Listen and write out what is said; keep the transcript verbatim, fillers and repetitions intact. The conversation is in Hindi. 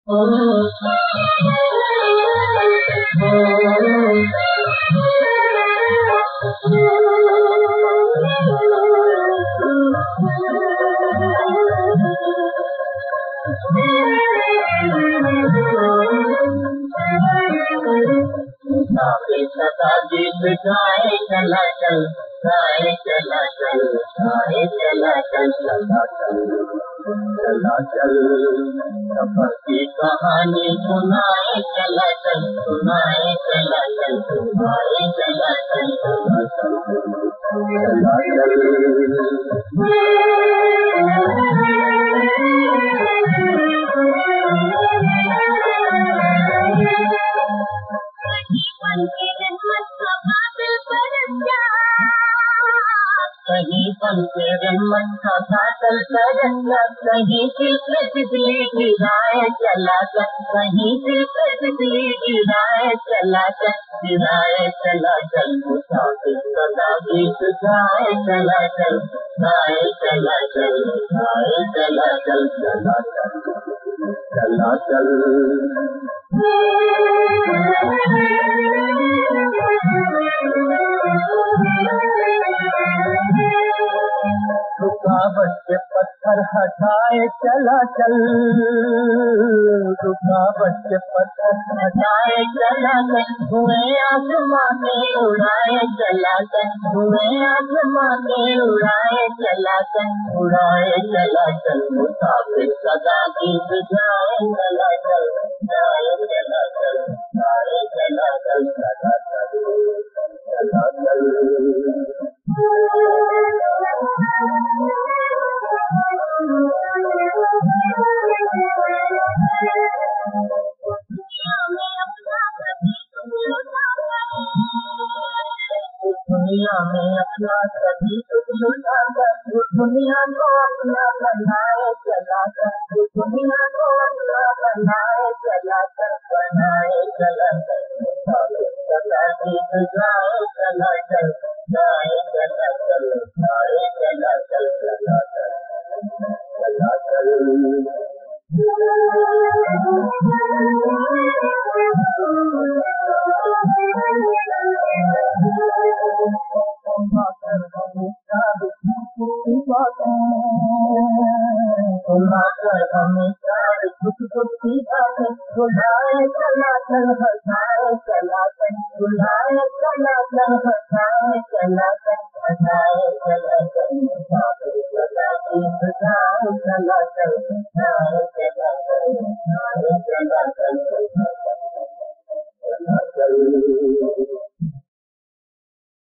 सदा गीत गाए चला चल, गाए चला चल, गाए चला चल, चला चल, चला चल, सफर की कहानी सुनाए चला चल, सुनाए चला चल, सुनाए चला चल, चला चल, चला चल। कहीं बनके रमत का बादल बरसा, कहीं दिल पे बिजली गिराए चला जा, कहीं दिल पे बिजली गिराए चला जा, गिराए चला चल, मुसाफिर सदा गीत गाए चला चल, गाए चला चल, गाए चला चल, चला चल, चला चल। रुकावट के पत्थर हटाए चला चल, रुकावट के पत्थर हटाए चला चल, धुएं आसमां में उड़ाए चला चल, धुएं आसमां में उड़ाए चला चल, उड़ाए चला चल, मुसाफिर सदा गीत गाए चला चल, गाए चला चल, गाए चला चल, चला चल, चला चल। दुनिया में अपना सभी कुछ लुटा कर, दुनिया को अपना बनाए चला कर, दुनिया को अपना बनाए चला कर, बनाए चला कर, सदा गीत गाए चला चल, गाए चला चल, गाए चला चल, चला चल, चला चल। सुनाकर हमेशा दुख दुख की बातें, सुनाए चला चल, हंसाए चला चल, सुनाए चला चल, हंसाए चला चल, हंसाए चला चल, मुसाफिर सदा गीत गाए चला चल, गाए चला चल, गाए चला चल, चला चल।